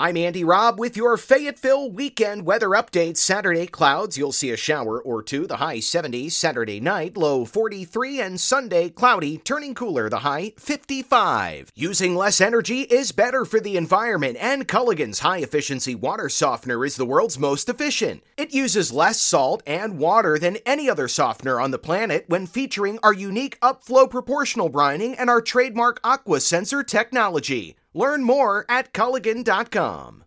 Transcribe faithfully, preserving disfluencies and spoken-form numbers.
I'm Andy Robb with your Fayetteville weekend weather update. Saturday, clouds, you'll see a shower or two, the high seventies. Saturday night, low forty-three, and Sunday, cloudy, turning cooler, the high fifty-five. Using less energy is better for the environment, and Culligan's high-efficiency water softener is the world's most efficient. It uses less salt and water than any other softener on the planet when featuring our unique upflow proportional brining and our trademark Aqua Sensor technology. Learn more at Culligan dot com.